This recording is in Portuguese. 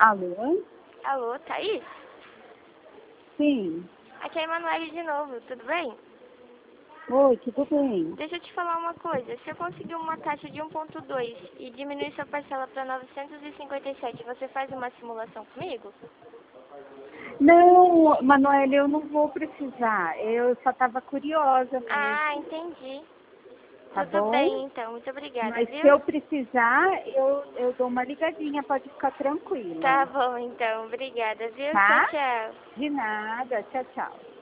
Alô? Alô, Thaís? Sim. Aqui é a Emanuele de novo, tudo bem? Oi, tudo bem? Deixa eu te falar uma coisa. Se eu conseguir uma taxa de 1,2 e diminuir sua parcela para 957, você faz uma simulação comigo? Não, Manoela, eu não vou precisar. Eu só estava curiosa Ah, mesmo, entendi. tá Tudo bom? bem, então. Muito obrigada, Mas se viu? eu precisar, eu dou uma ligadinha, pode ficar tranquila. Tá bom, então. Obrigada, viu? Tchau, Tá? tchau. De nada. Tchau, tchau.